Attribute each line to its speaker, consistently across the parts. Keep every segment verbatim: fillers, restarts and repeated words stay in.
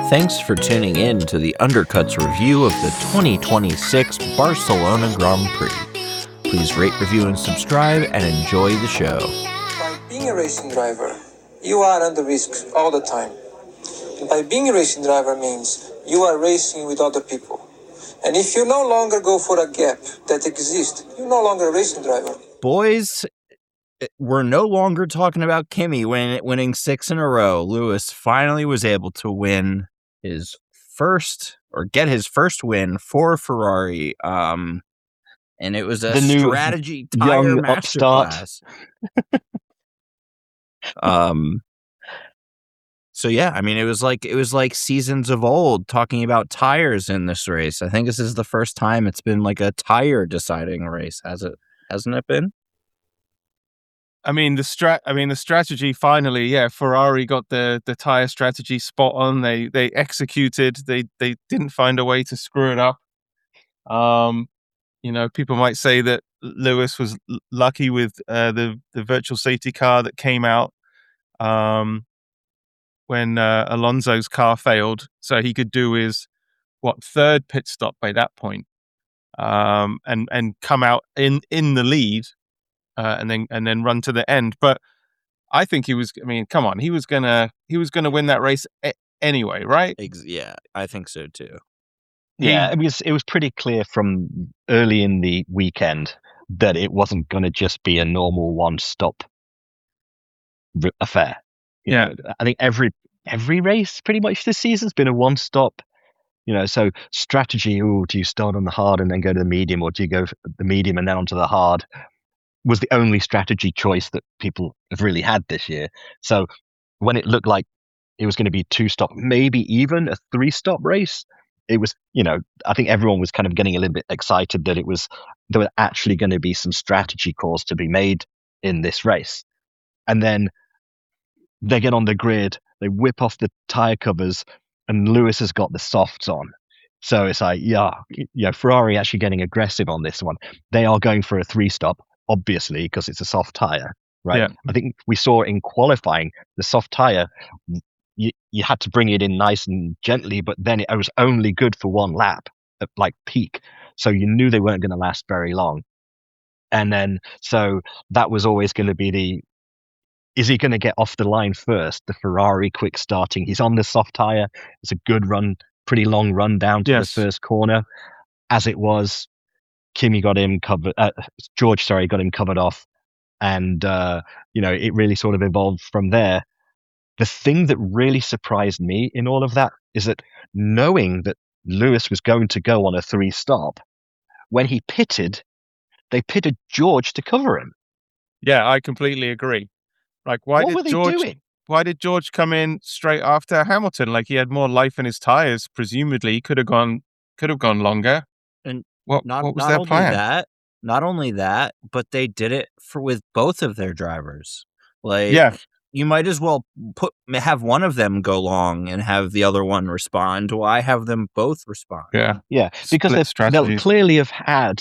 Speaker 1: Thanks for tuning in to the Undercuts review of the twenty twenty-six Barcelona Grand Prix. Please rate, review, and subscribe, and enjoy the show.
Speaker 2: By being a racing driver, you are under risk all the time. And by being a racing driver means you are racing with other people. And if you no longer go for a gap that exists, you're no longer a racing driver.
Speaker 1: Boys, we're no longer talking about Kimi win, winning six in a row. Lewis finally was able to win his first, or get his first win for Ferrari. Um, and it was a
Speaker 3: The new
Speaker 1: strategy tire
Speaker 3: young upstart.
Speaker 1: masterclass. um, so yeah, I mean, it was like it was like seasons of old talking about tires in this race. I think this is the first time it's been like a tire deciding race, has it? Hasn't it been?
Speaker 4: I mean the strat. I mean the strategy. Finally, yeah, Ferrari got the the tire strategy spot on. They they executed. They they didn't find a way to screw it up. Um, you know, people might say that Lewis was l- lucky with uh, the the virtual safety car that came out um, when uh, Alonso's car failed, so he could do his what third pit stop by that point, um, and and come out in in the lead. Uh, and then and then run to the end. But I think he was. I mean, come on, he was gonna he was gonna win that race a- anyway, right?
Speaker 1: Ex- yeah, I think so too.
Speaker 3: Yeah, it was it was pretty clear from early in the weekend that it wasn't going to just be a normal one-stop r- affair. You
Speaker 4: Yeah.
Speaker 3: know, I think every every race pretty much this season's been a one-stop. You know, so strategy. Oh, do you start on the hard and then go to the medium, or do you go for the medium and then onto the hard? Was the only strategy choice that people have really had this year. So when it looked like it was going to be two-stop, maybe even a three-stop race, it was, you know, I think everyone was kind of getting a little bit excited that it was, there were actually going to be some strategy calls to be made in this race. And then they get on the grid, they whip off the tire covers, and Lewis has got the softs on. So it's like, yeah, yeah, Ferrari actually getting aggressive on this one. They are going for a three-stop, obviously, because it's a soft tire, right?
Speaker 4: Yeah.
Speaker 3: I think we saw in qualifying, the soft tire, you, you had to bring it in nice and gently, but then it was only good for one lap at like peak. So you knew they weren't going to last very long. And then, so that was always going to be the, is he going to get off the line first? The Ferrari quick starting. He's on the soft tire. It's a good run, pretty long run down to
Speaker 4: Yes.
Speaker 3: the first corner. As it was, Kimi got him covered. Uh, George, sorry, got him covered off, and uh, you know, it really sort of evolved from there. The thing that really surprised me in all of that is that knowing that Lewis was going to go on a three stop, when he pitted, they pitted George to cover him.
Speaker 4: Yeah, I completely agree. Like, why
Speaker 3: what
Speaker 4: did
Speaker 3: were they
Speaker 4: George?
Speaker 3: doing?
Speaker 4: Why did George come in straight after Hamilton? Like, he had more life in his tires. Presumably, he could have gone could have gone longer.
Speaker 1: And
Speaker 4: What
Speaker 1: not
Speaker 4: what was
Speaker 1: not
Speaker 4: their
Speaker 1: only
Speaker 4: plan?
Speaker 1: that, not only that, but they did it for with both of their drivers. Like,
Speaker 4: Yeah.
Speaker 1: you might as well put have one of them go long and have the other one respond. Why have them both respond?
Speaker 4: Yeah,
Speaker 3: Yeah, because
Speaker 4: Split
Speaker 3: they've, they'll
Speaker 4: strategies.
Speaker 3: clearly have had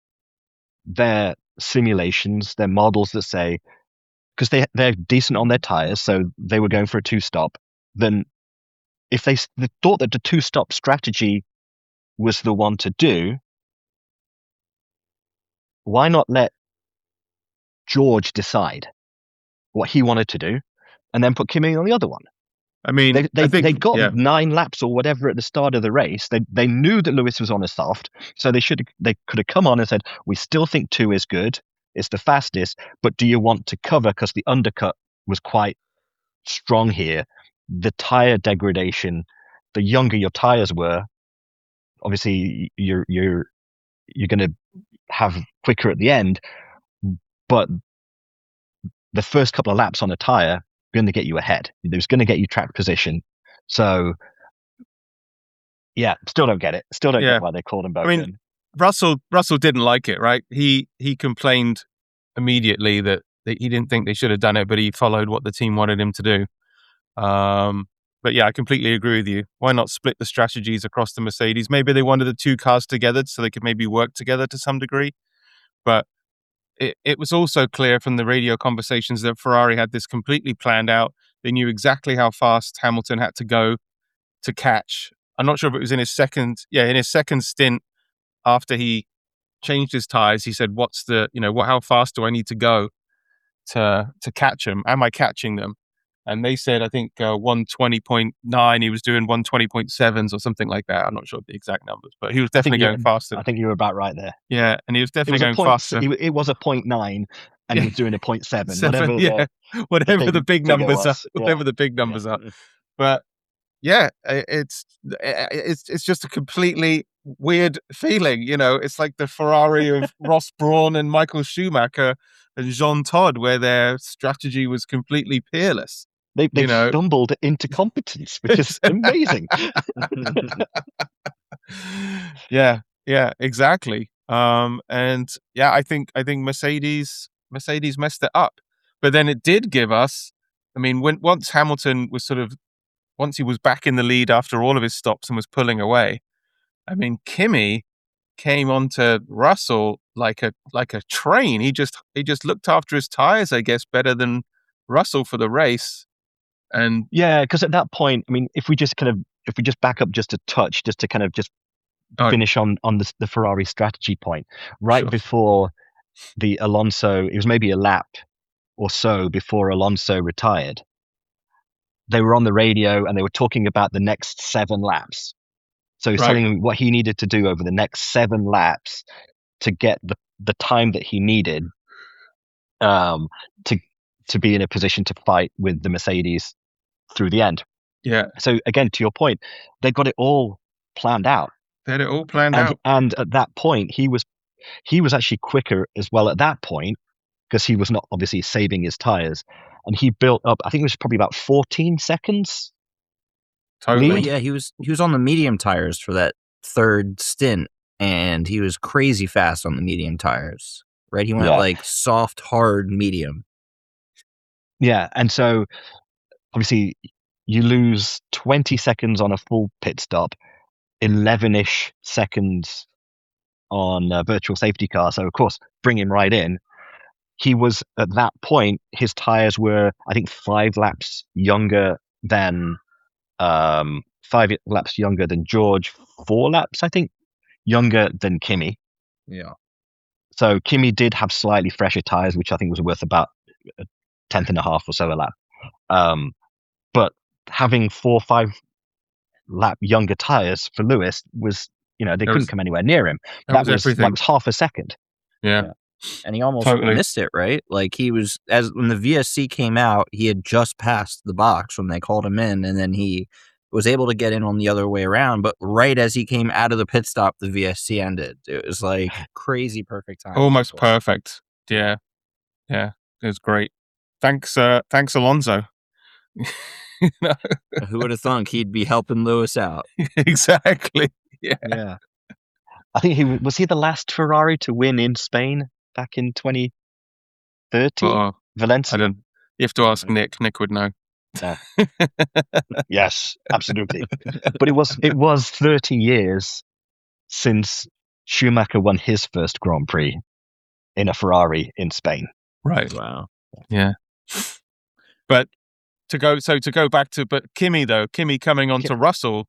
Speaker 3: their simulations, their models that say, because they they're decent on their tires, so they were going for a two stop. Then, if they, s- they thought that the two stop strategy was the one to do, why not let George decide what he wanted to do, and then put Kimi on the other one?
Speaker 4: I mean,
Speaker 3: They they
Speaker 4: I think
Speaker 3: they got
Speaker 4: yeah,
Speaker 3: nine laps or whatever at the start of the race. They they knew that Lewis was on a soft, so they should they could have come on and said, we still think two is good. It's the fastest, but do you want to cover, because the undercut was quite strong here. The tire degradation, the younger your tires were, obviously you're you're you're going to have quicker at the end, but the first couple of laps on a tire going to get you ahead. It was going to get you track position. So yeah, still don't get it. Still don't
Speaker 4: Yeah.
Speaker 3: get why they called them both
Speaker 4: I mean,
Speaker 3: in.
Speaker 4: Russell Russell didn't like it, right? He he complained immediately that, that he didn't think they should have done it, but he followed what the team wanted him to do. Um, but yeah, I completely agree with you. Why not split the strategies across the Mercedes? Maybe they wanted the two cars together so they could maybe work together to some degree. But it, it was also clear from the radio conversations that Ferrari had this completely planned out. They knew exactly how fast Hamilton had to go. to catch. I'm not sure if it was in his second, yeah, in his second stint after he changed his tires. He said, "What's the, you know, what? How fast do I need to go to to catch them? Am I catching them?" And they said, I think uh, one twenty point nine. He was doing one twenty point sevens or something like that. I'm not sure the exact numbers, but he was definitely going faster.
Speaker 3: I think you were about right there.
Speaker 4: Yeah, and he was definitely
Speaker 3: was
Speaker 4: going
Speaker 3: point,
Speaker 4: faster.
Speaker 3: It was a point nine, and
Speaker 4: Yeah.
Speaker 3: he was doing a point seven.
Speaker 4: Seven,
Speaker 3: whatever
Speaker 4: yeah,
Speaker 3: the,
Speaker 4: whatever
Speaker 3: the
Speaker 4: the big
Speaker 3: figure
Speaker 4: numbers
Speaker 3: was.
Speaker 4: are,
Speaker 3: Yeah.
Speaker 4: whatever the big numbers
Speaker 3: Yeah.
Speaker 4: are. But yeah, i- it's it's it's just a completely weird feeling. You know, it's like the Ferrari of Ross Brawn and Michael Schumacher and Jean Todt, where their strategy was completely peerless.
Speaker 3: They they
Speaker 4: You know.
Speaker 3: stumbled into competence, which is amazing.
Speaker 4: yeah, yeah, exactly. Um, and yeah, I think I think Mercedes Mercedes messed it up, but then it did give us. I mean, when once Hamilton was sort of once he was back in the lead after all of his stops and was pulling away, I mean, Kimi came onto Russell like a like a train. He just he just looked after his tires, I guess, better than Russell for the race. And
Speaker 3: Yeah, because at that point, I mean, if we just kind of if we just back up just a touch, just to kind of just
Speaker 4: Oh.
Speaker 3: finish on on the, the Ferrari strategy point, right
Speaker 4: Sure.
Speaker 3: before the Alonso, it was maybe a lap or so before Alonso retired. They were on the radio and they were talking about the next seven laps. So he's
Speaker 4: Right.
Speaker 3: telling him what he needed to do over the next seven laps to get the, the time that he needed um, to to be in a position to fight with the Mercedes through the end.
Speaker 4: yeah,
Speaker 3: So again, to your point, they got it all planned out.
Speaker 4: they had it all planned
Speaker 3: And
Speaker 4: out.
Speaker 3: and at that point, he was he was actually quicker as well at that point because he was not obviously saving his tires, and he built up. I think it was probably about fourteen seconds.
Speaker 4: Totally.
Speaker 1: But
Speaker 3: lead.
Speaker 1: yeah, he was he was on the medium tires for that third stint, and he was crazy fast on the medium tires. Right, he went
Speaker 3: Yeah.
Speaker 1: like soft, hard, medium.
Speaker 3: Yeah, and so obviously you lose twenty seconds on a full pit stop, eleven-ish seconds on a virtual safety car. So of course, bring him right in. He was at that point, his tires were, I think, five laps younger than um, five laps younger than George, four laps, I think, younger than Kimi.
Speaker 1: Yeah,
Speaker 3: So Kimi did have slightly fresher tires, which I think was worth about a tenth and a half or so a lap. Um, but having four or five lap younger tires for Lewis was, you know, they
Speaker 4: That
Speaker 3: couldn't
Speaker 4: was-
Speaker 3: come anywhere near him.
Speaker 4: that
Speaker 3: That,
Speaker 4: was
Speaker 3: was
Speaker 4: everything.
Speaker 3: that was half a second.
Speaker 4: Yeah.
Speaker 1: and he almost
Speaker 4: Totally.
Speaker 1: missed it. Right, like he was as when the V S C came out, he had just passed the box when they called him in, and then he was able to get in on the other way around. But right as he came out of the pit stop, the V S C ended. It was like crazy perfect time.
Speaker 4: Almost perfect. Yeah. Yeah. It was great. Thanks, uh, thanks, Alonso. You know,
Speaker 1: Who would have thunk he'd be helping Lewis out?
Speaker 4: exactly. Yeah.
Speaker 3: Yeah. I think he was he the last Ferrari to win in Spain back in twenty thirteen.
Speaker 4: Oh, I
Speaker 3: Valencia.
Speaker 4: don't. You have to ask Nick. Nick would know.
Speaker 3: Yeah. Yes, absolutely. But it was it was thirty years since Schumacher won his first Grand Prix in a Ferrari in Spain.
Speaker 4: Right.
Speaker 1: Wow.
Speaker 4: Yeah. But to go, so to go back to, but Kimi though, Kimi coming on to Russell,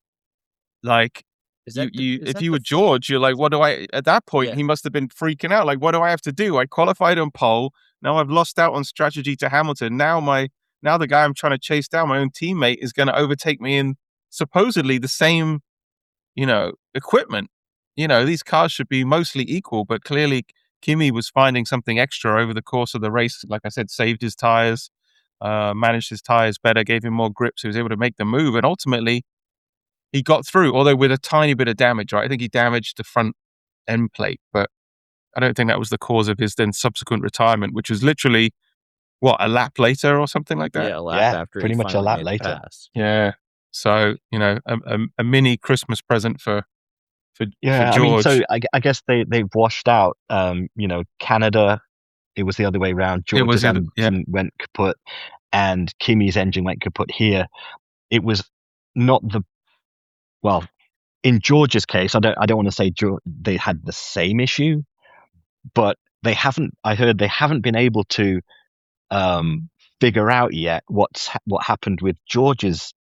Speaker 4: like
Speaker 1: Is
Speaker 4: you,
Speaker 1: that the-
Speaker 4: you
Speaker 1: is
Speaker 4: if
Speaker 1: that
Speaker 4: you
Speaker 1: the
Speaker 4: were
Speaker 1: f-
Speaker 4: George, you're like, what do I? At that point,
Speaker 1: Yeah.
Speaker 4: he must have been freaking out. Like, what do I have to do? I qualified on pole. Now I've lost out on strategy to Hamilton. Now my now the guy I'm trying to chase down, my own teammate, is going to overtake me in supposedly the same, you know, equipment. You know, these cars should be mostly equal, but clearly Kimi was finding something extra over the course of the race. Like I said, saved his tires, uh, managed his tires better, gave him more grip, so he was able to make the move. And ultimately, he got through, although with a tiny bit of damage, right? I think he damaged the front end plate, but I don't think that was the cause of his then subsequent retirement, which was literally, what, a lap later or something like that?
Speaker 1: Yeah, a lap
Speaker 3: Yeah,
Speaker 1: after
Speaker 3: pretty
Speaker 1: he
Speaker 3: much a
Speaker 1: finally
Speaker 3: lap
Speaker 1: made the
Speaker 3: later.
Speaker 1: pass.
Speaker 4: Yeah. So, you know, a, a, a mini Christmas present for for,
Speaker 3: Yeah,
Speaker 4: for
Speaker 3: I mean,
Speaker 4: George.
Speaker 3: so I, I guess they they've washed out. Um, you know, Canada, it was the other way around.
Speaker 4: It was
Speaker 3: George's
Speaker 4: the other-
Speaker 3: engine went kaput, and Kimi's engine went kaput here. It was not the well. In George's case, I don't I don't want to say George, they had the same issue, but they haven't. I heard they haven't been able to um, figure out yet what's ha- what happened with George's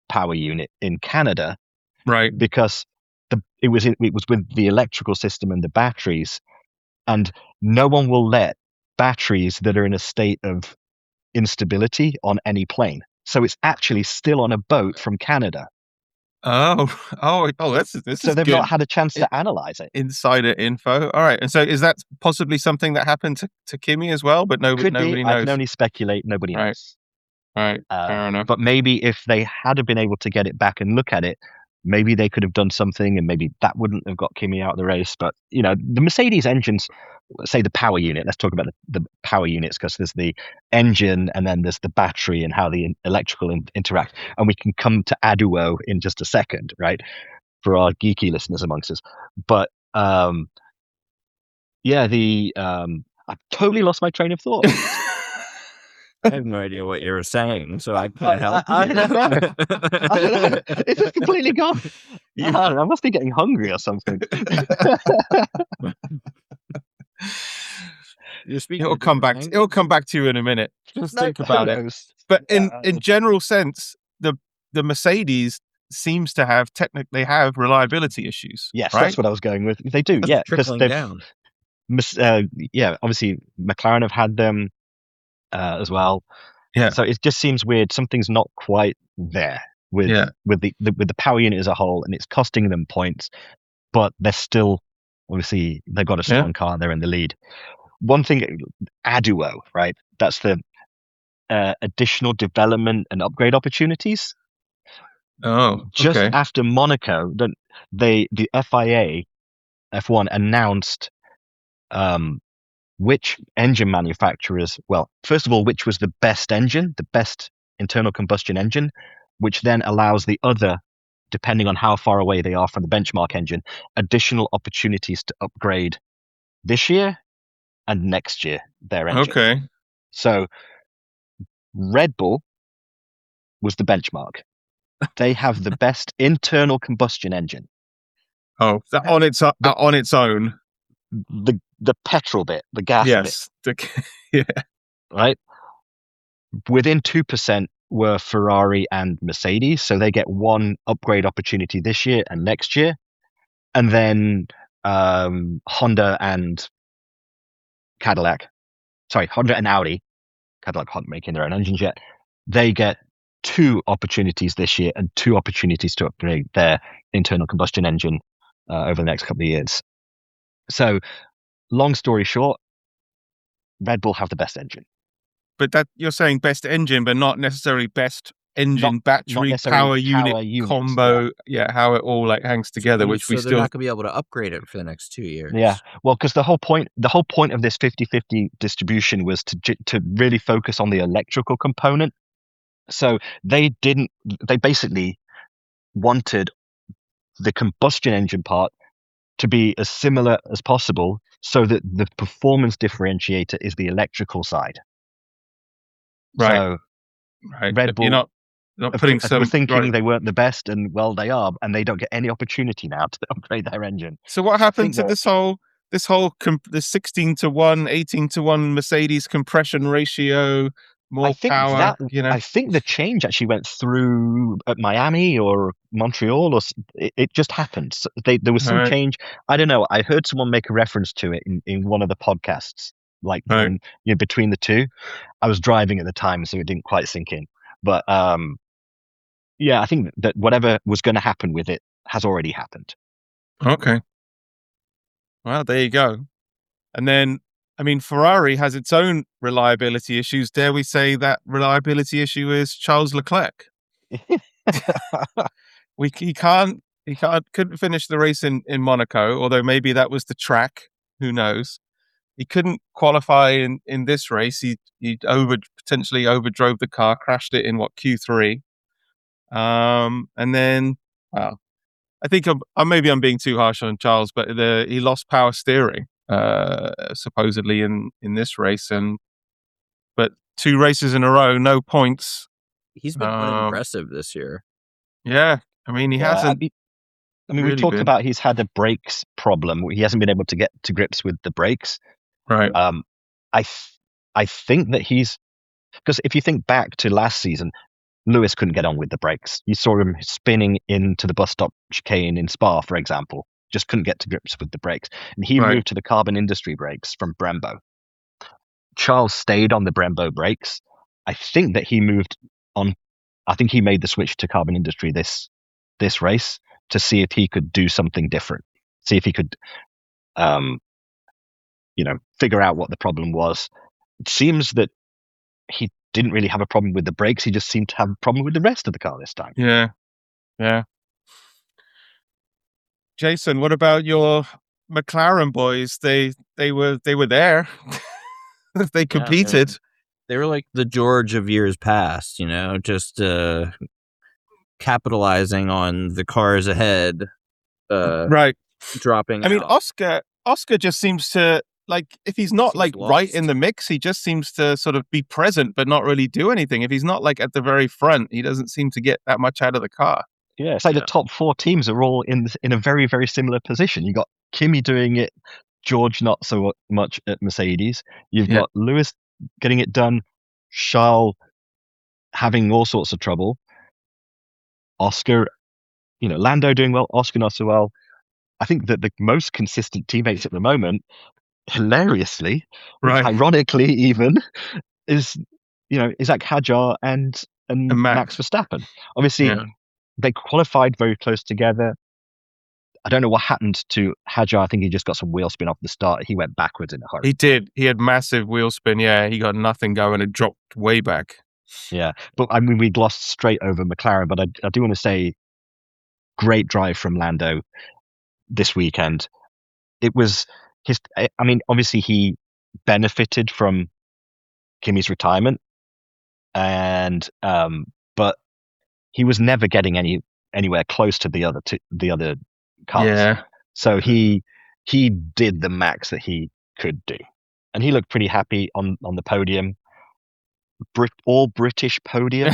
Speaker 3: power unit in Canada
Speaker 4: Right.
Speaker 3: because the it was in, it was with the electrical system and the batteries, and no one will let batteries that are in a state of instability on any plane. So it's actually still on a boat from Canada.
Speaker 4: Oh, oh, oh, that's this
Speaker 3: So
Speaker 4: is
Speaker 3: they've
Speaker 4: good.
Speaker 3: not had a chance
Speaker 4: It-
Speaker 3: to analyze it.
Speaker 4: Insider info. All right, and so is that possibly something that happened to, to Kimmy as well? But nobody,
Speaker 3: Could
Speaker 4: nobody
Speaker 3: be.
Speaker 4: knows.
Speaker 3: I can only speculate. Nobody
Speaker 4: Right.
Speaker 3: knows.
Speaker 4: All right,
Speaker 3: Uh,
Speaker 4: fair enough.
Speaker 3: But maybe if they had been able to get it back and look at it, maybe they could have done something, and maybe that wouldn't have got Kimi out of the race. But you know, the Mercedes engines, say the power unit. Let's talk about the, the power units, because there's the engine and then there's the battery and how the electrical in, interact. And we can come to Aduo in just a second, right? For our geeky listeners amongst us. But um, yeah, the um, I totally lost my train of thought.
Speaker 1: I have no idea what you were saying, so I
Speaker 3: I,
Speaker 1: couldn't help
Speaker 3: I, I
Speaker 1: you.
Speaker 3: don't know. I don't know. It's just completely gone. I, don't know, I must be getting hungry or something.
Speaker 1: You're speaking
Speaker 4: It'll
Speaker 1: of
Speaker 4: come back.
Speaker 1: different
Speaker 4: It'll
Speaker 1: angles.
Speaker 4: come back to you in a minute. Just
Speaker 3: No,
Speaker 4: think about
Speaker 3: who
Speaker 4: it.
Speaker 3: knows?
Speaker 4: But in
Speaker 3: Uh,
Speaker 4: in general sense, the the Mercedes seems to have technically have reliability issues.
Speaker 3: Yes,
Speaker 4: right?
Speaker 3: that's what I was going with. They do,
Speaker 1: That's
Speaker 3: yeah, because
Speaker 1: trickling
Speaker 3: they've,
Speaker 1: down.
Speaker 3: mis- uh, yeah, obviously McLaren have had them uh, as well.
Speaker 4: Yeah.
Speaker 3: So it just seems weird. Something's not quite there with
Speaker 4: Yeah.
Speaker 3: with the, the with the power unit as a whole, and it's costing them points. But they're still, obviously, they've got a strong
Speaker 4: Yeah.
Speaker 3: car. They're in the lead. One thing, Aduo, right? That's the uh, additional development and upgrade opportunities.
Speaker 4: Oh,
Speaker 3: Just
Speaker 4: okay.
Speaker 3: after Monaco, the, they the F I A F one announced um, which engine manufacturers, well, first of all, which was the best engine, the best internal combustion engine, which then allows the other, depending on how far away they are from the benchmark engine, additional opportunities to upgrade this year and next year their engine.
Speaker 4: Okay.
Speaker 3: So Red Bull was the benchmark. They have the best internal combustion engine.
Speaker 4: Oh, that on its o- uh, on its own.
Speaker 3: The the petrol bit, the gas bit,
Speaker 4: Yes. The, yeah.
Speaker 3: right? Within two percent were Ferrari and Mercedes, so they get one upgrade opportunity this year and next year. And then um, Honda and Cadillac, sorry, Honda and Audi, Cadillac aren't making their own engines yet, they get two opportunities this year and two opportunities to upgrade their internal combustion engine uh, over the next couple of years. So, long story short, Red Bull have the best engine.
Speaker 4: But that you're saying best engine, but not necessarily best engine,
Speaker 3: Not-
Speaker 4: battery,
Speaker 3: not necessarily
Speaker 4: power,
Speaker 3: power
Speaker 4: unit
Speaker 3: units,
Speaker 4: combo. Yeah. how it all like hangs together,
Speaker 1: So-
Speaker 4: which
Speaker 1: so
Speaker 4: we
Speaker 1: they're
Speaker 4: still.
Speaker 1: not gonna be able to upgrade it for the next two years.
Speaker 3: Yeah, well, because the whole point, the whole point of this fifty-fifty distribution was to j- to really focus on the electrical component. So they didn't. They basically wanted the combustion engine part to be as similar as possible, so that the performance differentiator is the electrical side.
Speaker 4: Right.
Speaker 3: So
Speaker 4: Right.
Speaker 3: Red
Speaker 4: but
Speaker 3: Bull
Speaker 4: You're not not
Speaker 3: if
Speaker 4: putting
Speaker 3: they-
Speaker 4: some.
Speaker 3: were thinking
Speaker 4: right.
Speaker 3: they weren't the best, and well, they are, and they don't get any opportunity now to upgrade their engine.
Speaker 4: So what happened to
Speaker 3: that-
Speaker 4: this whole this whole comp- the sixteen to one, eighteen to one Mercedes compression ratio, more
Speaker 3: I think
Speaker 4: power?
Speaker 3: that
Speaker 4: you know.
Speaker 3: I think the change actually went through at Miami or Montreal, or s- it, it just happened. So they, there was some
Speaker 4: Right.
Speaker 3: change. I don't know. I heard someone make a reference to it in, in one of the podcasts, like
Speaker 4: Right.
Speaker 3: in, you know, between the two. I was driving at the time, so it didn't quite sink in. But um, yeah, I think that whatever was going to happen with it has already happened.
Speaker 4: Okay. Well, there you go. And then, I mean, Ferrari has its own reliability issues. Dare we say that reliability issue is Charles Leclerc? We he can't he can't couldn't finish the race in, in Monaco, although maybe that was the track. Who knows? He couldn't qualify in, in this race. He he over potentially overdrove the car, crashed it in what Q three. Um, and then, well, I think I'm, uh, maybe I'm being too harsh on Charles, but the, he lost power steering uh, supposedly in, in this race, and but two races in a row, no points.
Speaker 1: He's been
Speaker 4: Um,
Speaker 1: unimpressive this year.
Speaker 4: Yeah, I mean he
Speaker 3: Yeah, I
Speaker 4: hasn't.
Speaker 3: mean, I mean,
Speaker 4: really
Speaker 3: we talked
Speaker 4: been.
Speaker 3: about he's had a brakes problem. He hasn't been able to get to grips with the brakes.
Speaker 4: Right.
Speaker 3: Um, I th- I think that he's because if you think back to last season, Lewis couldn't get on with the brakes. You saw him spinning into the bus stop chicane in Spa, for example. Just couldn't get to grips with the brakes. And he
Speaker 4: Right.
Speaker 3: moved to the Carbon Industry brakes from Brembo. Charles stayed on the Brembo brakes. I think that he moved on. I think he made the switch to Carbon Industry this this race to see if he could do something different. See if he could, um, you know, figure out what the problem was. It seems that he didn't really have a problem with the brakes. He just seemed to have a problem with the rest of the car this time.
Speaker 4: Yeah. Yeah. Jason, what about your McLaren boys? They they were they were there. They competed.
Speaker 1: Yeah, they were like the George of years past, you know, just uh, capitalizing on the cars ahead. Uh,
Speaker 4: right.
Speaker 1: Dropping
Speaker 4: I mean,
Speaker 1: out.
Speaker 4: Oscar Oscar just seems to, like, if he's not
Speaker 1: Seems
Speaker 4: like
Speaker 1: lost.
Speaker 4: right in the mix, he just seems to sort of be present but not really do anything. If he's not like at the very front, he doesn't seem to get that much out of the car.
Speaker 3: Yeah, it's like
Speaker 1: Yeah.
Speaker 3: the top four teams are all in in a very, very similar position. You got Kimi doing it, George not so much at Mercedes. You've
Speaker 4: Yeah.
Speaker 3: got Lewis getting it done, Charles having all sorts of trouble, Oscar, you know, Lando doing well, Oscar not so well. I think that the most consistent teammates at the moment, hilariously,
Speaker 4: Right.
Speaker 3: ironically even, is you know Isaac Hadjar and and,
Speaker 4: And Max.
Speaker 3: Max Verstappen. Obviously,
Speaker 4: Yeah.
Speaker 3: they qualified very close together. I don't know what happened to Hadjar. I think he just got some wheel spin off the start. He went backwards in a hurry.
Speaker 4: He did. He had massive wheel spin. Yeah, he got nothing going and dropped way back.
Speaker 3: Yeah, but I mean, we glossed straight over McLaren. But I, I do want to say, great drive from Lando this weekend. It was his. I mean, obviously he benefited from Kimi's retirement, and um, but he was never getting any anywhere close to the other two, the other cars.
Speaker 4: Yeah.
Speaker 3: So he he did the max that he could do, and he looked pretty happy on on the podium. Brit- all British podium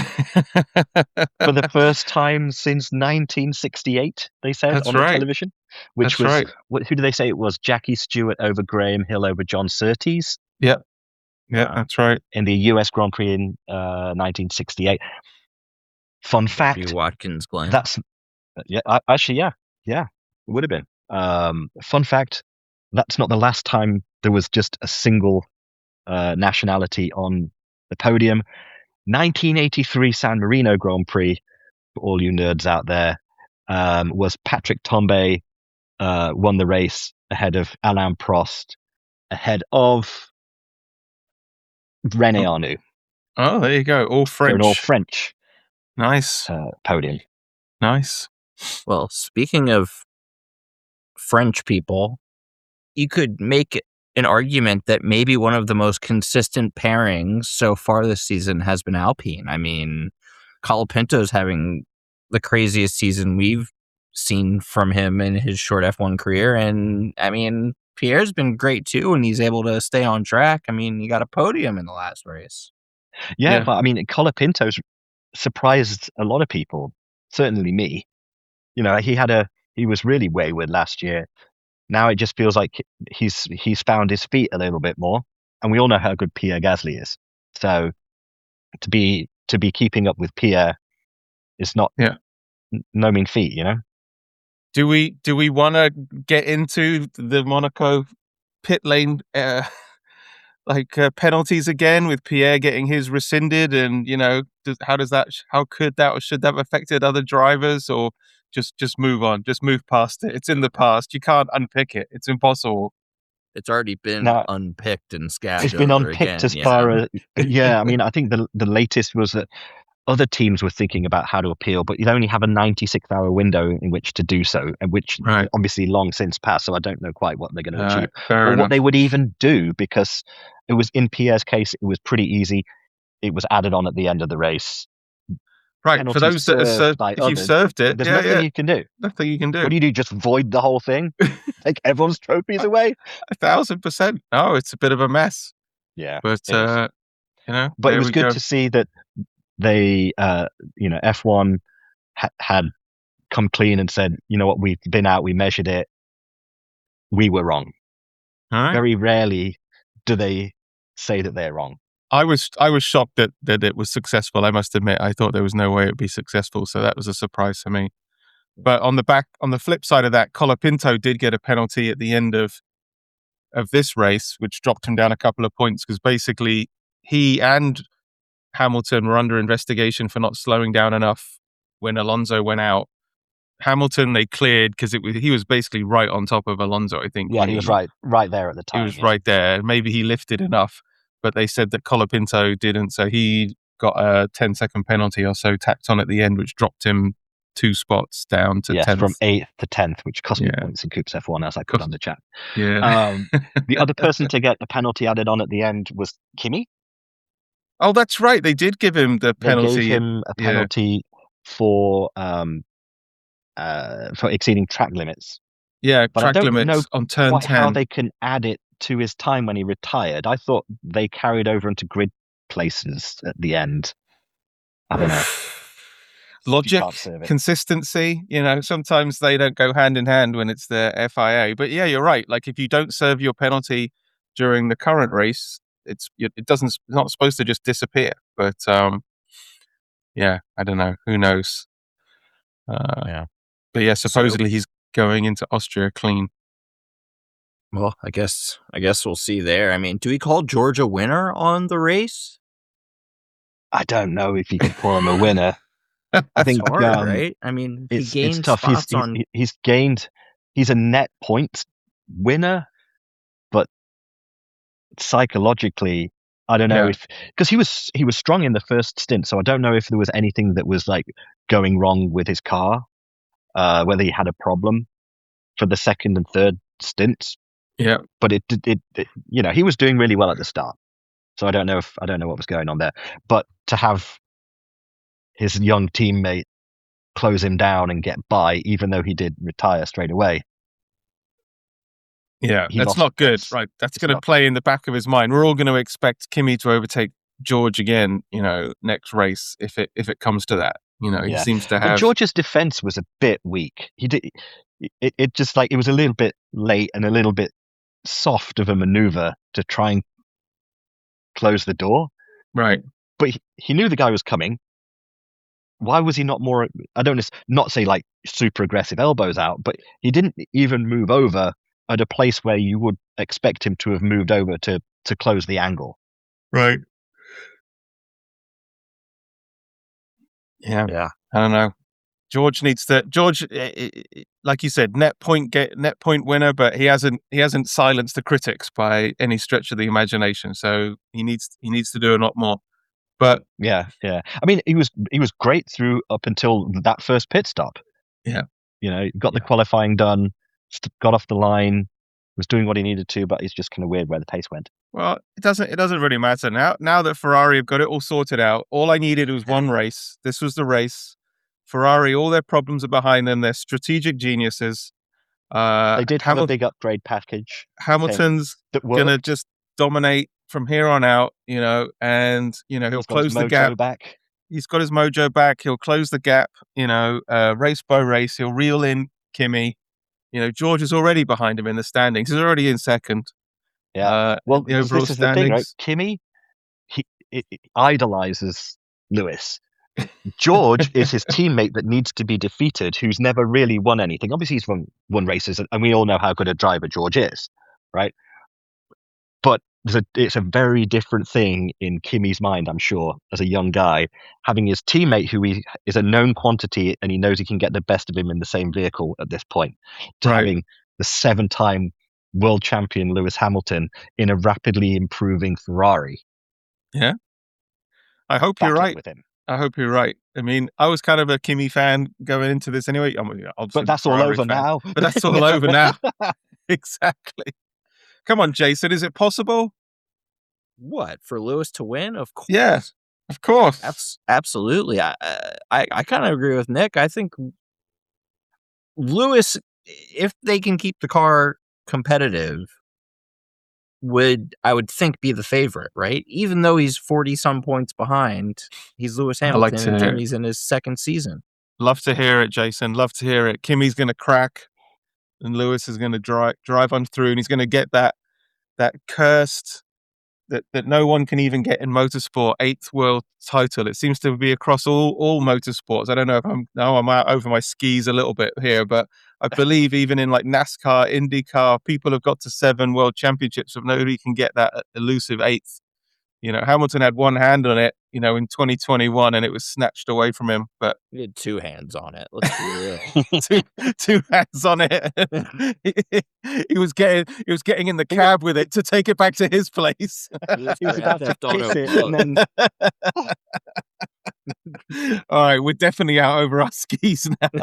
Speaker 3: for the first time since nineteen sixty-eight. They said
Speaker 4: That's
Speaker 3: on
Speaker 4: right.
Speaker 3: the television, which
Speaker 4: That's
Speaker 3: was
Speaker 4: right.
Speaker 3: what, who did they say it was? Jackie Stewart over Graham Hill over John Surtees
Speaker 4: Yeah,
Speaker 1: Wow.
Speaker 4: that's right.
Speaker 3: in the U S Grand Prix in uh, nineteen sixty-eight. Fun fact.
Speaker 1: W. Watkins Glen.
Speaker 3: That's yeah. I, actually, yeah, yeah, it would have been. Um, fun fact: that's not the last time there was just a single uh, nationality on the podium. nineteen eighty-three San Marino Grand Prix, for all you nerds out there, um, was Patrick Tambay uh, won the race ahead of Alain Prost, ahead of René Arnoux.
Speaker 4: Oh, there you go. All
Speaker 3: They're
Speaker 4: French.
Speaker 3: an all French
Speaker 4: Nice.
Speaker 3: uh, podium.
Speaker 4: Nice.
Speaker 1: Well, speaking of French people, you could make an argument that maybe one of the most consistent pairings so far this season has been Alpine. I mean, Colapinto's having the craziest season we've seen from him in his short F one career. And I mean, Pierre's been great too, and he's able to stay on track. I mean, he got a podium in the last race.
Speaker 3: Yeah,
Speaker 4: Yeah.
Speaker 3: but I mean, Colapinto's surprised a lot of people, certainly me. You know, he had a he was really wayward last year. Now it just feels like he's he's found his feet a little bit more, and we all know how good Pierre Gasly is. So to be to be keeping up with Pierre is not
Speaker 4: Yeah.
Speaker 3: n- no mean feat, you know.
Speaker 4: Do we do we want to get into the Monaco pit lane uh, like uh, penalties again, with Pierre getting his rescinded, and you know, does, how does that how could that or should that have affected other drivers, or just just move on, just move past it? It's in the past. You can't unpick it. It's impossible.
Speaker 1: It's already been
Speaker 3: Now,
Speaker 1: unpicked and scabbed
Speaker 3: It's been
Speaker 1: over
Speaker 3: unpicked
Speaker 1: again,
Speaker 3: as
Speaker 1: you
Speaker 3: far
Speaker 1: know?
Speaker 3: as yeah. I mean, I think the the latest was that other teams were thinking about how to appeal, but you'd only have a ninety-six hour window in which to do so, and which
Speaker 4: Right.
Speaker 3: obviously long since passed. So I don't know quite what they're going to
Speaker 4: Uh,
Speaker 3: achieve,
Speaker 4: fair
Speaker 3: or
Speaker 4: enough.
Speaker 3: what they would even do, because it was in Pierre's case, it was pretty easy. It was added on at the end of the race.
Speaker 4: Right. For
Speaker 3: Penalties
Speaker 4: those that are
Speaker 3: served
Speaker 4: served,
Speaker 3: by
Speaker 4: if you've
Speaker 3: others,
Speaker 4: served it,
Speaker 3: There's
Speaker 4: yeah,
Speaker 3: nothing
Speaker 4: yeah,
Speaker 3: you can do.
Speaker 4: nothing you can do.
Speaker 3: What do you do? Just void the whole thing? Take everyone's trophies away?
Speaker 4: A thousand percent. No, it's a bit of a mess.
Speaker 3: Yeah,
Speaker 4: But
Speaker 3: it is.
Speaker 4: uh, you know,
Speaker 3: But
Speaker 4: there
Speaker 3: it was
Speaker 4: we
Speaker 3: good
Speaker 4: go.
Speaker 3: to see that they, uh, you know, F one ha- had come clean and said, you know what, we've been out, we measured it, we were wrong.
Speaker 4: All right.
Speaker 3: Very rarely do they say that they're wrong.
Speaker 4: I was I was shocked that that it was successful. I must admit, I thought there was no way it would be successful, so that was a surprise for me. But on the back, on the flip side of that, Colapinto did get a penalty at the end of of this race, which dropped him down a couple of points because basically he and Hamilton were under investigation for not slowing down enough when Alonso went out. Hamilton they cleared because it was he was basically right on top of Alonso. I think.
Speaker 3: Yeah, he was right, right there at the time.
Speaker 4: He was
Speaker 3: yeah.
Speaker 4: right there. Maybe he lifted enough, but they said that Colapinto didn't, so he got a ten second penalty or so tacked on at the end, which dropped him two spots down to
Speaker 3: yes,
Speaker 4: tenth.
Speaker 3: from eighth to tenth, which cost me
Speaker 4: Yeah.
Speaker 3: points in Coops F one, as I put on the chat.
Speaker 4: Yeah.
Speaker 3: Um, the other person to get a penalty added on at the end was Kimi.
Speaker 4: Oh, that's right. They did give him the penalty.
Speaker 3: They gave him a
Speaker 4: Yeah.
Speaker 3: penalty for um, uh, for exceeding track limits.
Speaker 4: Yeah,
Speaker 3: But I
Speaker 4: track
Speaker 3: don't
Speaker 4: limits
Speaker 3: know
Speaker 4: on turn
Speaker 3: Quite how
Speaker 4: ten.
Speaker 3: they can add it to his time when he retired. I thought they carried over into grid places at the end. I don't know. You
Speaker 4: Logic,
Speaker 3: can't serve it.
Speaker 4: consistency, you know, sometimes they don't go hand in hand when it's the F I A. But yeah, you're right. Like if you don't serve your penalty during the current race, it's it doesn't it's not supposed to just disappear. But um, yeah, I don't know. Who knows? Uh,
Speaker 1: Yeah.
Speaker 4: But yeah, supposedly he's going into Austria clean.
Speaker 1: Well, I guess I guess we'll see there. I mean, do we call George a winner on the race?
Speaker 3: I don't know if you can call him a winner. I think
Speaker 1: It's hard,
Speaker 3: um,
Speaker 1: right? I mean, he
Speaker 3: it's,
Speaker 1: gained
Speaker 3: it's tough. He's,
Speaker 1: spots on.
Speaker 3: he- he's gained. He's a net points winner, but psychologically, I don't know
Speaker 4: Yeah.
Speaker 3: if because he was he was strong in the first stint, so I don't know if there was anything that was like going wrong with his car, uh, whether he had a problem for the second and third stints.
Speaker 4: Yeah.
Speaker 3: But it, it, it, it you know, he was doing really well at the start, so I don't know if I don't know what was going on there. But to have his young teammate close him down and get by, even though he did retire straight away.
Speaker 4: Yeah,
Speaker 3: He
Speaker 4: that's
Speaker 3: lost
Speaker 4: not good,
Speaker 3: this.
Speaker 4: right? That's
Speaker 3: It's
Speaker 4: going to
Speaker 3: not-
Speaker 4: play in the back of his mind. We're all going to expect Kimi to overtake George again, you know, next race if it if it comes to that. You know, he
Speaker 3: Yeah.
Speaker 4: seems to
Speaker 3: But
Speaker 4: have.
Speaker 3: George's defense was a bit weak. He did it, it just like it was a little bit late and a little bit soft of a maneuver to try and close the door.
Speaker 4: Right.
Speaker 3: But he, he knew the guy was coming. Why was he not more? I don't s- not say like super aggressive elbows out, but he didn't even move over at a place where you would expect him to have moved over to to close the angle.
Speaker 4: Right. Yeah.
Speaker 1: Yeah.
Speaker 4: I don't know. George needs to. George, eh, eh, eh, like you said, net point get net point winner, but he hasn't he hasn't silenced the critics by any stretch of the imagination. So he needs he needs to do a lot more. But
Speaker 3: Yeah, yeah. I mean, he was he was great through up until that first pit stop.
Speaker 4: Yeah.
Speaker 3: You know, got the qualifying done, st- got off the line, was doing what he needed to, but it's just kind of weird where the pace went.
Speaker 4: well, it doesn't it doesn't really matter now. Now that Ferrari have got it all sorted out, all I needed was one race. This was the race. Ferrari, all their problems are behind them. They're strategic geniuses. Uh,
Speaker 3: They did have
Speaker 4: Hamil-
Speaker 3: a big upgrade package
Speaker 4: Hamilton's
Speaker 3: that worked.
Speaker 4: gonna just dominate from here on out, you know, and you know he'll
Speaker 3: He's got his
Speaker 4: close the
Speaker 3: mojo
Speaker 4: gap.
Speaker 3: back.
Speaker 4: He's got his mojo back. He'll close the gap, you know, uh, race by race. He'll reel in Kimi. You know, George is already behind him in the standings. He's already in second.
Speaker 3: Yeah.
Speaker 4: Uh,
Speaker 3: Well,
Speaker 4: the overall
Speaker 3: this is the thing, right?
Speaker 4: standings.
Speaker 3: Kimi, he it, it idolizes Lewis. George is his teammate that needs to be defeated, who's never really won anything. Obviously, he's won won races, and we all know how good a driver George is, right? But there's a, it's a very different thing in Kimi's mind, I'm sure, as a young guy, having his teammate who he is a known quantity and he knows he can get the best of him in the same vehicle at this point, to
Speaker 4: Right.
Speaker 3: having the seven-time world champion Lewis Hamilton in a rapidly improving Ferrari.
Speaker 4: I hope you're
Speaker 3: backing
Speaker 4: right.
Speaker 3: with him.
Speaker 4: I hope you're right. I mean, I was kind of a Kimi fan going into this anyway. I'm obviously
Speaker 3: But that's all
Speaker 4: Ferrari
Speaker 3: over
Speaker 4: fan.
Speaker 3: now.
Speaker 4: But that's all over now. Exactly. Come on, Jason. Is it possible?
Speaker 1: What, for Lewis to win? Of course.
Speaker 4: Yeah. Of course.
Speaker 1: Abs- absolutely. I I, I kind of agree with Nick. I think Lewis, if they can keep the car competitive, would I would think be the favorite, right? Even though he's forty some points behind, he's Lewis
Speaker 4: I like
Speaker 1: Hamilton
Speaker 4: to hear
Speaker 1: and
Speaker 4: it.
Speaker 1: he's in his second season.
Speaker 4: Love to hear it, Jason. Love to hear it. Kimi's going to crack, and Lewis is going to drive drive on through, and he's going to get that that cursed that, that no one can even get in motorsport eighth world title. It seems to be across all all motorsports. I don't know if I'm now I'm out over my skis a little bit here, but I believe even in like NASCAR, IndyCar, people have got to seven world championships, but nobody can get that elusive eighth. You know, Hamilton had one hand on it, you know, in twenty twenty-one, and it was snatched away from him. But
Speaker 1: He had two hands on it. Let's be real.
Speaker 4: two, two hands on it. he, he was getting he was getting in the cab with it to take it back to his place.
Speaker 3: He was about to kiss it, and then
Speaker 4: all right, we're definitely out over our skis now.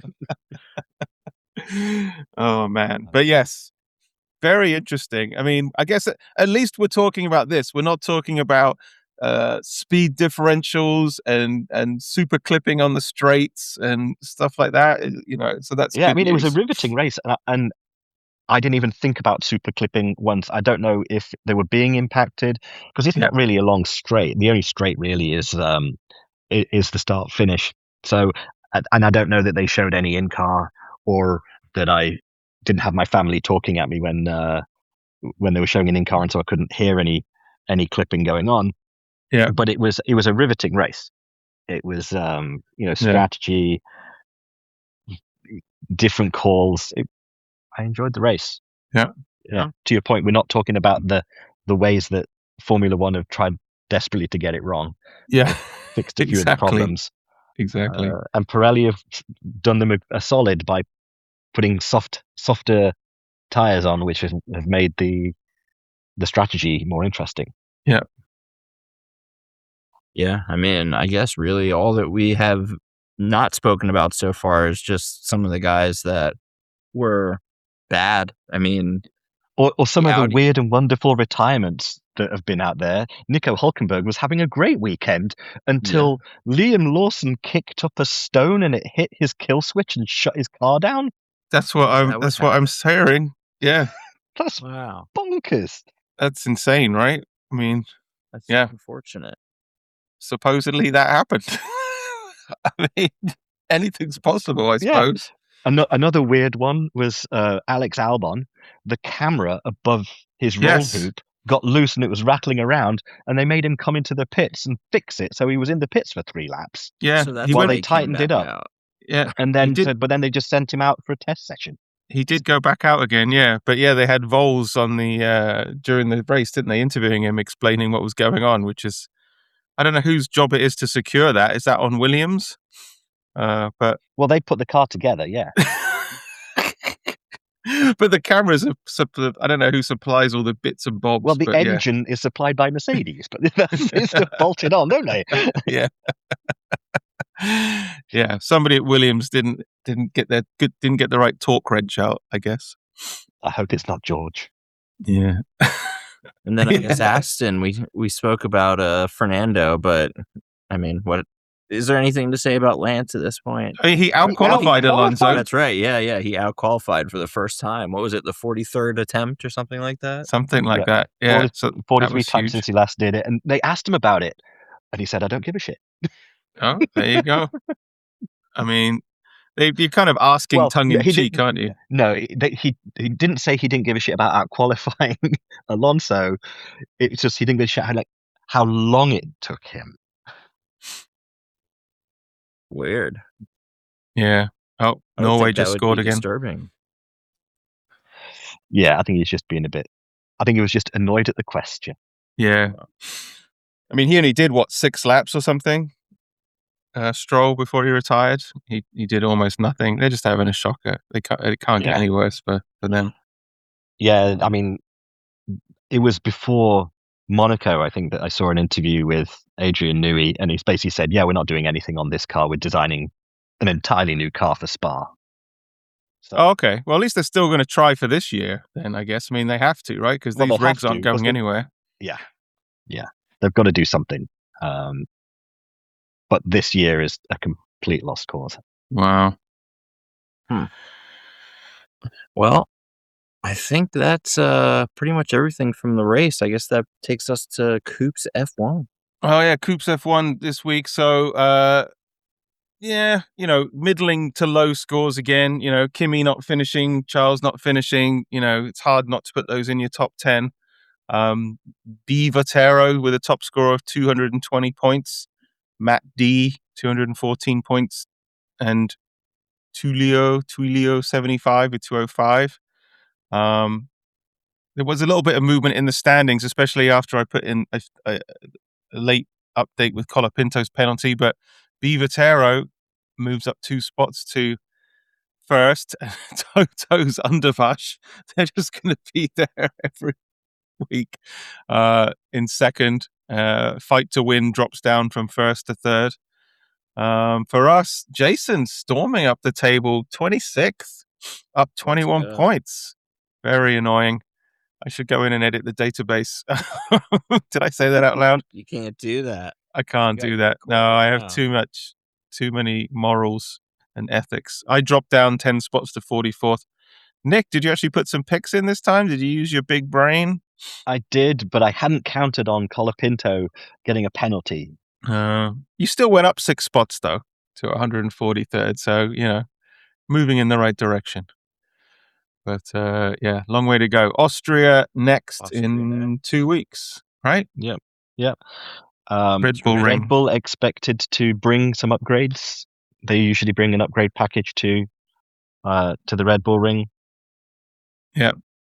Speaker 4: Oh man, but yes. Very interesting. I mean, I guess at, at least we're talking about this. We're not talking about uh, speed differentials and and super clipping on the straights and stuff like that. You know, so that's
Speaker 3: yeah. I
Speaker 4: good
Speaker 3: mean, it was a
Speaker 4: news.
Speaker 3: riveting race, and, and I didn't even think about super clipping once. I don't know if they were being impacted because it's
Speaker 4: Yeah.
Speaker 3: not really a long straight. The only straight really is um i- is the start finish. So, and and I don't know that they showed any in car or that I didn't have my family talking at me when uh, when they were showing an in car, and so I couldn't hear any any clipping going on.
Speaker 4: Yeah.
Speaker 3: But it was it was a riveting race. It was um, you know
Speaker 4: Yeah.
Speaker 3: strategy, different calls. It, I enjoyed the race.
Speaker 4: Yeah.
Speaker 3: Yeah. To your point, we're not talking about the the ways that Formula One have tried desperately to get it wrong,
Speaker 4: Yeah.
Speaker 3: fixed a few of the
Speaker 4: Exactly.
Speaker 3: problems,
Speaker 4: Exactly.
Speaker 3: uh, and Pirelli have done them a, a solid by putting soft softer tires on, which have, have made the the strategy more interesting.
Speaker 1: Yeah, I mean, I guess really all that we have not spoken about so far is just some of the guys that were bad. I mean,
Speaker 3: Or, or some
Speaker 1: The
Speaker 3: of the
Speaker 1: Audi-
Speaker 3: weird and wonderful retirements that have been out there. Nico Hulkenberg was having a great weekend until Liam Lawson kicked up a stone and it hit his kill switch and shut his car down.
Speaker 4: That's what I'm
Speaker 1: That was
Speaker 4: that's what I'm hearing. Yeah.
Speaker 3: That's
Speaker 1: wow,
Speaker 3: bonkers.
Speaker 4: That's insane, right? I mean,
Speaker 1: that's
Speaker 4: Yeah.
Speaker 1: unfortunate.
Speaker 4: supposedly that happened. I mean, anything's possible, I
Speaker 3: Yeah.
Speaker 4: suppose.
Speaker 3: Ano- another weird one was uh, Alex Albon. The camera above his roll
Speaker 4: Yes.
Speaker 3: hoop got loose and it was rattling around, and they made him come into the pits and fix it. So he was in the pits for three laps,
Speaker 4: Yeah.
Speaker 1: so that's
Speaker 4: he
Speaker 3: Well,
Speaker 1: why
Speaker 4: went
Speaker 3: they
Speaker 1: came
Speaker 3: tightened it
Speaker 1: back
Speaker 3: up.
Speaker 1: out.
Speaker 4: yeah.
Speaker 3: and then
Speaker 4: did-
Speaker 3: so- but then they just sent him out for a test session.
Speaker 4: He did go back out again, yeah. But yeah, they had Voles on the uh during the race, didn't they? Interviewing him, explaining what was going on, which is I don't know whose job it is to secure that. Is that on Williams? Uh but
Speaker 3: Well, they put the car together, yeah.
Speaker 4: but the cameras are supp- I don't know who supplies all the bits and bobs.
Speaker 3: Well, the
Speaker 4: but yeah.
Speaker 3: engine is supplied by Mercedes, but that's, it's still bolted on, don't they?
Speaker 4: Yeah, somebody at Williams didn't didn't get their good didn't get the right torque wrench out, I guess.
Speaker 3: I hope it's not George.
Speaker 4: Yeah.
Speaker 1: And then I guess Aston, we we spoke about uh Fernando, but I mean, what is there anything to say about Lance at this point?
Speaker 4: I mean, he outqualified Alonso.
Speaker 1: That's right. Yeah, yeah. He outqualified for the first time. What was it, the forty-third attempt or something like that?
Speaker 4: Something like
Speaker 3: Yeah.
Speaker 4: that. Yeah.
Speaker 3: Forty-
Speaker 4: So,
Speaker 3: forty-three
Speaker 4: was
Speaker 3: times
Speaker 4: huge.
Speaker 3: since he last did it, and they asked him about it, and he said, "I don't give a shit."
Speaker 4: oh, there you go. I mean, they, you're kind of asking
Speaker 3: Well,
Speaker 4: tongue in
Speaker 3: he
Speaker 4: cheek,
Speaker 3: didn't-
Speaker 4: aren't you?
Speaker 3: No, he they- he he didn't say he didn't give a shit about out qualifying Alonso. It's just he didn't give a shit how, like how long it took him.
Speaker 1: Weird.
Speaker 4: Yeah. Oh,
Speaker 1: I would
Speaker 4: Norway
Speaker 1: think that
Speaker 4: just
Speaker 1: would
Speaker 4: scored
Speaker 1: be
Speaker 4: again.
Speaker 1: Disturbing.
Speaker 3: Yeah, I think he's just being a bit. I think he was just annoyed at the question.
Speaker 4: Yeah. I mean, he only did what six laps or something. Uh, Stroll before he retired, he he did almost nothing. They're just having a shocker. They can't it can't get
Speaker 3: Yeah.
Speaker 4: any worse for for them.
Speaker 3: Yeah, I mean, it was before Monaco, I think, that I saw an interview with Adrian Newey, and he's basically said, "Yeah, we're not doing anything on this car. We're designing an entirely new car for Spa." So,
Speaker 4: Oh, okay. Well, at least they're still going to try for this year. Then I guess. I mean, they have to, right? Because
Speaker 3: Well,
Speaker 4: these
Speaker 3: they'll have
Speaker 4: rigs aren't
Speaker 3: to, 'cause
Speaker 4: going
Speaker 3: they-
Speaker 4: anywhere.
Speaker 3: yeah, yeah, they've got to do something. Um, but this year is a complete lost cause.
Speaker 4: Wow.
Speaker 1: Well, I think that's uh pretty much everything from the race. I guess that takes us to Coop's F one.
Speaker 4: Oh yeah, Coops F one this week. So uh yeah, you know, middling to low scores again. You know, Kimi not finishing, Charles not finishing. You know, it's hard not to put those in your top ten. Um, B. Votero with a top score of two hundred twenty points. Matt D, two hundred fourteen points. And Tulio, Tulio seventy-five with two oh five. Um, there was a little bit of movement in the standings, especially after I put in a, a, a late update with Colapinto's penalty. But B. Votero moves up two spots to first. Toto's Undervash. They're just going to be there every week. Uh, in second, uh, Fight to Win drops down from first to third. Um, for us, Jason storming up the table, twenty-sixth, up twenty-one points. Very annoying. I should go in and edit the database. Did I say that out loud?
Speaker 1: You can't do that.
Speaker 4: I can't do that. No, I have too much, too many morals and ethics. I dropped down ten spots to forty-fourth. Nick, did you actually put some picks in this time? Did you use your big brain?
Speaker 3: I did, but I hadn't counted on Colapinto getting a penalty.
Speaker 4: Uh, you still went up six spots, though, to one hundred forty-third. So, you know, moving in the right direction. But, uh, yeah, long way to go. Austria next Austria, in yeah. two weeks, right?
Speaker 3: Yep. Yep. Um,
Speaker 4: Red Bull
Speaker 3: Red
Speaker 4: Ring.
Speaker 3: Bull expected to bring some upgrades. They usually bring an upgrade package to uh, to the Red Bull Ring.
Speaker 4: Yeah.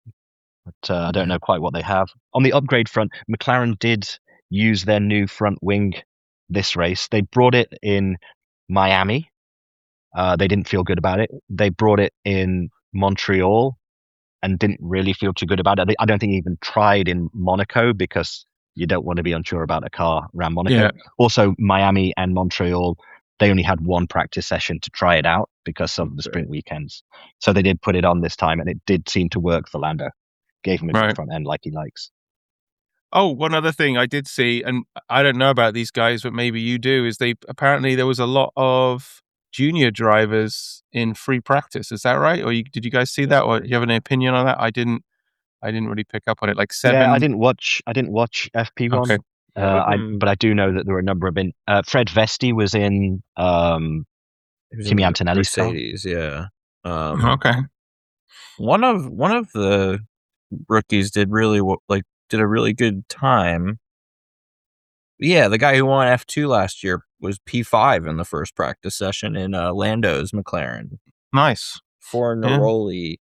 Speaker 3: But uh, I don't know quite what they have. On the upgrade front, McLaren did use their new front wing this race. They brought it in Miami. Uh, they didn't feel good about it. They brought it in Montreal and didn't really feel too good about it. I don't think he even tried in Monaco because you don't want to be unsure about a car around Monaco.
Speaker 4: Yeah.
Speaker 3: Also, Miami and Montreal, they only had one practice session to try it out because of the sprint weekends. So they did put it on this time, and it did seem to work for Lando. Gave him a
Speaker 4: right.
Speaker 3: good front end like he likes.
Speaker 4: Oh, one other thing I did see, and I don't know about these guys, but maybe you do, is they apparently there was a lot of junior drivers in free practice. Is that right? Or you, did you guys see that? Or do you have an opinion on that? I didn't. I didn't really pick up on it. Like seven.
Speaker 3: Yeah, I didn't watch. I didn't watch F P one.
Speaker 4: Okay.
Speaker 3: Uh, I, but I do know that there were a number of in. Uh, Fred Vesti was in um,
Speaker 1: was
Speaker 3: Kimi
Speaker 1: in
Speaker 3: Antonelli's
Speaker 1: Mercedes. Car. Yeah. Um,
Speaker 4: okay.
Speaker 1: One of one of the rookies did really like did a really good time. Yeah, the guy who won F two last year was P five in the first practice session in uh, Lando's McLaren.
Speaker 4: Nice.
Speaker 1: For Neroli.
Speaker 4: Yeah.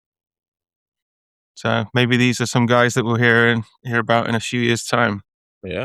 Speaker 4: So maybe these are some guys that we'll hear and hear about in a few years' time.
Speaker 1: Yeah.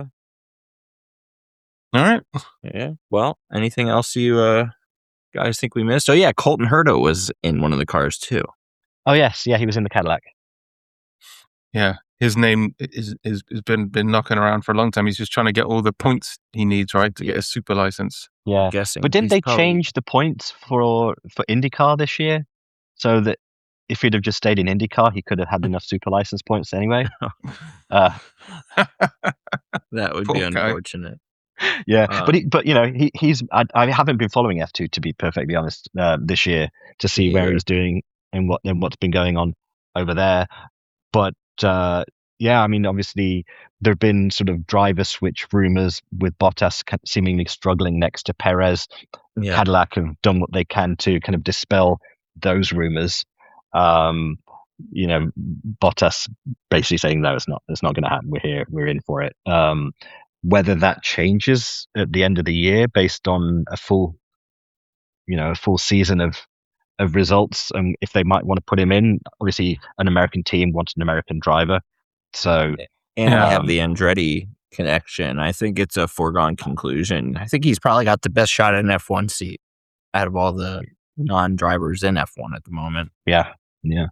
Speaker 4: All right.
Speaker 1: Yeah. Well, anything else you uh, guys think we missed? Oh yeah, Colton Herta was in one of the cars too.
Speaker 3: Oh yes, yeah, he was in the Cadillac.
Speaker 4: Yeah, his name is is has been been knocking around for a long time. He's just trying to get all the points he needs, right, to get a super license.
Speaker 3: Yeah,
Speaker 1: I'm guessing.
Speaker 3: But didn't they
Speaker 1: probably...
Speaker 3: change the points for for IndyCar this year, so that if he'd have just stayed in IndyCar, he could have had enough super license points anyway? uh,
Speaker 1: that would
Speaker 4: Poor
Speaker 1: be
Speaker 4: guy.
Speaker 1: unfortunate.
Speaker 3: Yeah,
Speaker 1: um,
Speaker 3: but he, but you know he he's I, I haven't been following F two to be perfectly honest uh, this year to see
Speaker 1: yeah.
Speaker 3: where he's doing and what and what's been going on over there. But uh, yeah, I mean obviously there have been sort of driver switch rumors with Bottas seemingly struggling next to Perez.
Speaker 1: Yeah.
Speaker 3: Cadillac have done what they can to kind of dispel those rumors. Um, you know, Bottas basically saying no, it's not it's not going to happen. We're here, we're in for it. Um, Whether that changes at the end of the year based on a full, you know, a full season of of results, and if they might want to put him in, obviously an American team wants an American driver, so
Speaker 1: and
Speaker 3: um,
Speaker 1: I have the Andretti connection. I think it's a foregone conclusion. I think he's probably got the best shot at an F one seat out of all the non-drivers in F one at the moment.
Speaker 3: Yeah, yeah.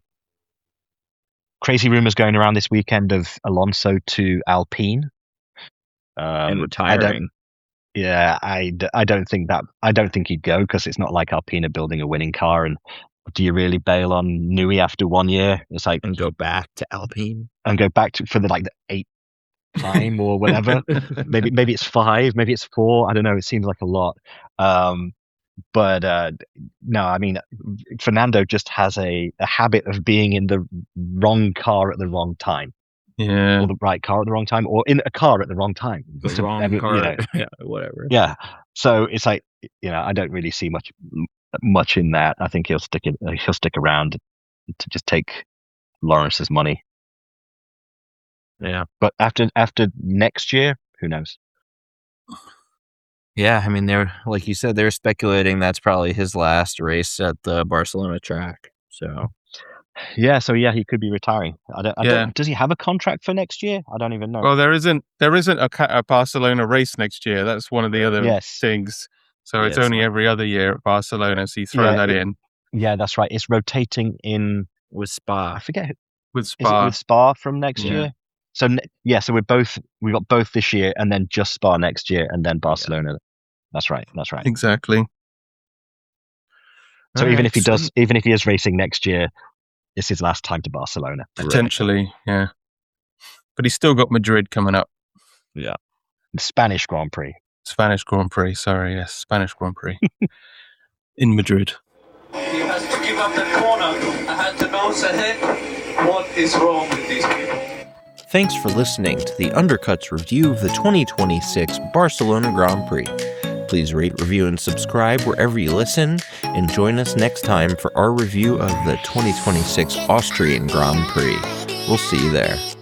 Speaker 3: Crazy rumors going around this weekend of Alonso to Alpine. Um,
Speaker 1: and retiring.
Speaker 3: I don't, yeah, I, I don't think that I don't think he'd go because it's not like Alpine are building a winning car. And do you really bail on Nui after one year? It's like
Speaker 1: and go back to Alpine
Speaker 3: and go back to for the like the eighth time or whatever. maybe maybe it's five, maybe it's four. I don't know. It seems like a lot. Um, but uh, no, I mean Fernando just has a, a habit of being in the wrong car at the wrong time.
Speaker 4: Yeah,
Speaker 3: or the right car at the wrong time, or in a car at the wrong time.
Speaker 1: The
Speaker 3: so,
Speaker 1: wrong
Speaker 3: every,
Speaker 1: car,
Speaker 3: you know,
Speaker 1: yeah, whatever.
Speaker 3: Yeah, so it's like you know, I don't really see much much in that. I think he'll stick it. He'll stick around to just take Lawrence's money.
Speaker 1: Yeah.
Speaker 3: But after after next year, who knows?
Speaker 1: Yeah, I mean, they're like you said, they're speculating that's probably his last race at the Barcelona track. So
Speaker 3: Yeah, so yeah, he could be retiring. I don't, I
Speaker 4: Yeah.
Speaker 3: don't. Does he have a contract for next year? I don't even know.
Speaker 4: Well, there isn't there isn't a, ca- a Barcelona race next year. That's one of the other
Speaker 3: Yes.
Speaker 4: things. So it's
Speaker 1: Yes.
Speaker 4: only every other year at Barcelona. So you throw
Speaker 3: Yeah,
Speaker 4: that
Speaker 3: it-
Speaker 4: in
Speaker 3: Yeah, that's right. It's rotating in.
Speaker 1: with
Speaker 3: I
Speaker 1: Spa,
Speaker 3: forget. Is
Speaker 4: with
Speaker 3: it
Speaker 4: Spa.
Speaker 3: with Spa from next
Speaker 1: Yeah.
Speaker 3: year? So ne- yeah, so we're both we got both this year, and then just Spa next year, and then Barcelona. That's right. That's right.
Speaker 4: Exactly.
Speaker 3: So
Speaker 1: All
Speaker 3: even
Speaker 1: right,
Speaker 3: if he
Speaker 1: so-
Speaker 3: does, even if he is racing next year, it's his last time to Barcelona.
Speaker 4: Potentially, yeah. But he's still got Madrid coming up.
Speaker 3: The Spanish Grand Prix.
Speaker 4: Spanish Grand Prix. Sorry, yes, Spanish Grand Prix in Madrid.
Speaker 2: He has to give up the corner. I had to nose ahead. What is wrong with these people?
Speaker 1: Thanks for listening to the Undercuts review of the twenty twenty-six Barcelona Grand Prix. Please rate, review, and subscribe wherever you listen, and join us next time for our review of the twenty twenty-six Austrian Grand Prix. We'll see you there.